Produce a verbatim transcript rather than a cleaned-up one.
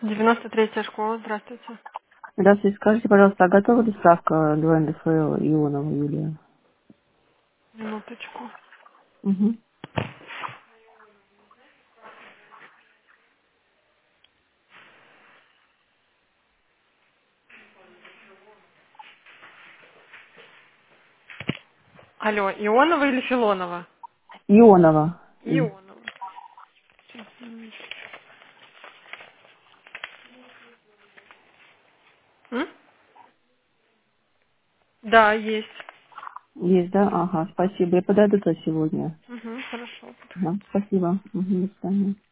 девяносто третья школа, здравствуйте. Здравствуйте, скажите, пожалуйста, а готова ли справка для эн дэ эф эл Ионова Юлия? Минуточку. Угу. Алло, Ионова или Филонова? Ионова. И. Ионова. Сейчас, минуточку. М? Да, есть. Есть, да? Ага, спасибо. Я подойду то сегодня. Угу, хорошо. Ага, спасибо. Угу, до свидания.